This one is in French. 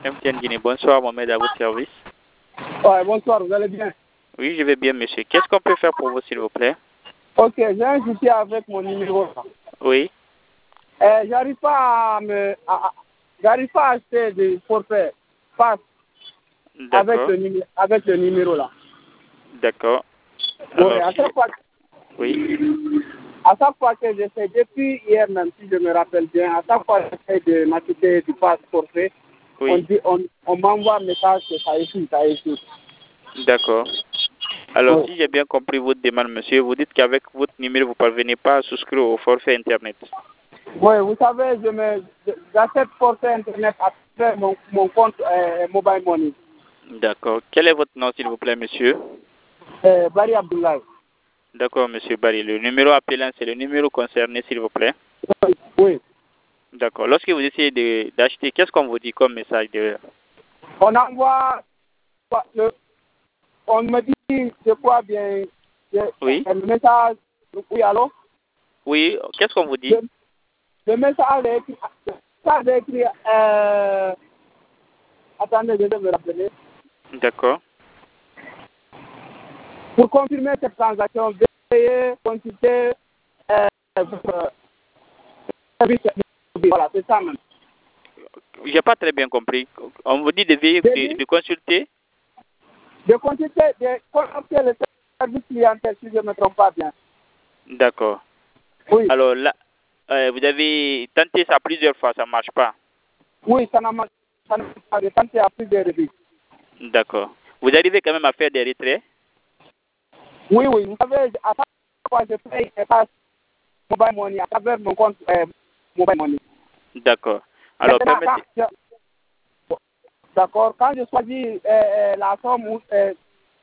MTN Guinée, bonsoir Mohamed, à votre service. Ouais, bonsoir, vous allez bien? Oui, je vais bien, monsieur. Qu'est-ce qu'on peut faire pour vous, s'il vous plaît? Ok, j'ai un souci avec mon numéro. Oui, J'arrive pas j'arrive pas à acheter des forfaits pass d'accord, avec le numéro là. d'accord. Ouais, Alors, si... Oui, à chaque fois que j'essaie, depuis hier même, si je me rappelle bien, à chaque fois que j'essaie de m'acheter du pass forfait, oui, on m'envoie un message que ça échoue, ça échoue. d'accord. Alors, Ouais. si j'ai bien compris votre demande, monsieur, vous dites qu'avec votre numéro, vous ne parvenez pas à souscrire au forfait Internet. Oui, vous savez, j'achète forfait Internet à travers mon compte Mobile Money. D'accord. Quel est votre nom, s'il vous plaît, monsieur? Barry Abdoulaye. D'accord, monsieur Barry. Le numéro appelant, c'est le numéro concerné, s'il vous plaît. Oui. D'accord. Lorsque vous essayez d'acheter, qu'est-ce qu'on vous dit comme message de... On envoie, on me dit, je crois bien, Oui, le message, oui, allô? oui, qu'est-ce qu'on vous dit? Le message est écrit, attendez, je vais me rappeler. D'accord. Pour confirmer cette transaction, veuillez consulter votre service. Voilà, c'est ça même. J'ai pas très bien compris. On vous dit de consulter. De consulter, de contacter le service clientèle, si je ne me trompe pas bien. D'accord. Oui, Alors là, vous avez tenté ça plusieurs fois, ça marche pas. oui, ça n'a pas de tenté à plusieurs reprises. D'accord. Vous arrivez quand même à faire des retraits? Oui, oui, vous savez, à chaque fois je paye et passe mobile money à travers mon compte mobile money. D'accord. Alors Maintenant, permettez. d'accord, quand je choisis la somme